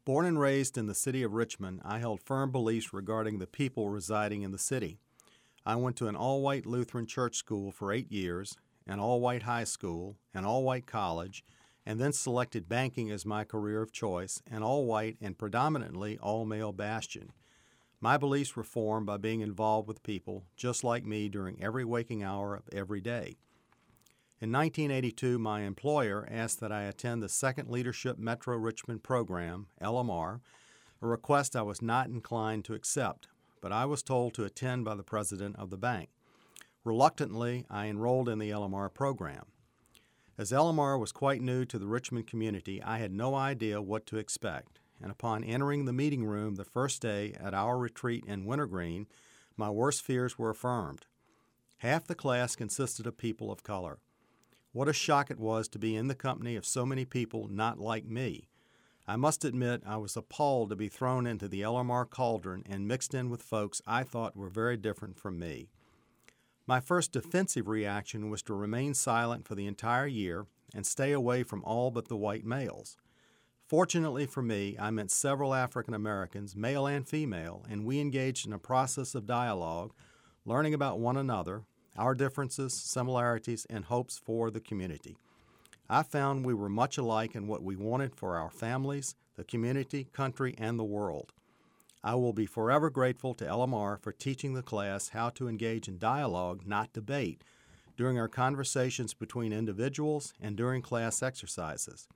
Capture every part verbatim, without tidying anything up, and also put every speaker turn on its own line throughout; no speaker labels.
Born and raised in the city of Richmond, I held firm beliefs regarding the people residing in the city. I went to an all-white Lutheran church school for eight years, an all-white high school, an all-white college, and then selected banking as my career of choice, an all-white and predominantly all-male bastion. My beliefs were formed by being involved with people just like me during every waking hour of every day. In nineteen eighty-two, my employer asked that I attend the Second Leadership Metro Richmond Program, L M R, a request I was not inclined to accept, but I was told to attend by the president of the bank. Reluctantly, I enrolled in the L M R program. As L M R was quite new to the Richmond community, I had no idea what to expect, and upon entering the meeting room the first day at our retreat in Wintergreen, my worst fears were affirmed. Half the class consisted of people of color. What a shock it was to be in the company of so many people not like me. I must admit I was appalled to be thrown into the L M R cauldron and mixed in with folks I thought were very different from me. My first defensive reaction was to remain silent for the entire year and stay away from all but the white males. Fortunately for me, I met several African Americans, male and female, and we engaged in a process of dialogue, learning about one another, our differences, similarities, and hopes for the community. I found we were much alike in what we wanted for our families, the community, country, and the world. I will be forever grateful to L M R for teaching the class how to engage in dialogue, not debate, during our conversations between individuals and during class exercises.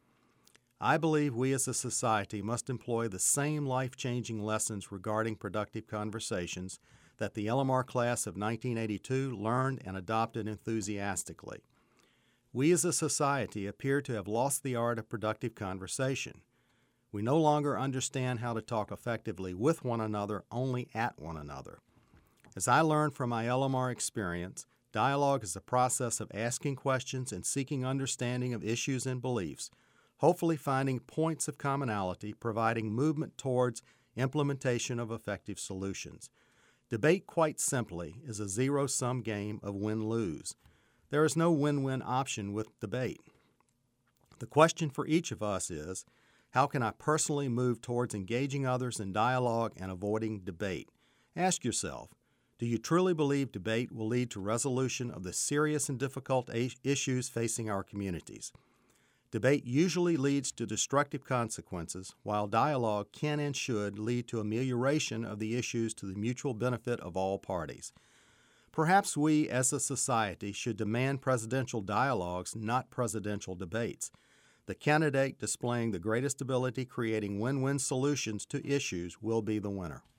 I believe we as a society must employ the same life-changing lessons regarding productive conversations that the L M R class of nineteen eighty-two learned and adopted enthusiastically. We as a society appear to have lost the art of productive conversation. We no longer understand how to talk effectively with one another, only at one another. As I learned from my L M R experience, dialogue is a process of asking questions and seeking understanding of issues and beliefs, hopefully finding points of commonality, providing movement towards implementation of effective solutions. Debate, quite simply, is a zero-sum game of win-lose. There is no win-win option with debate. The question for each of us is, how can I personally move towards engaging others in dialogue and avoiding debate? Ask yourself, do you truly believe debate will lead to resolution of the serious and difficult issues facing our communities? Debate usually leads to destructive consequences, while dialogue can and should lead to amelioration of the issues to the mutual benefit of all parties. Perhaps we, as a society, should demand presidential dialogues, not presidential debates. The candidate displaying the greatest ability creating win-win solutions to issues will be the winner.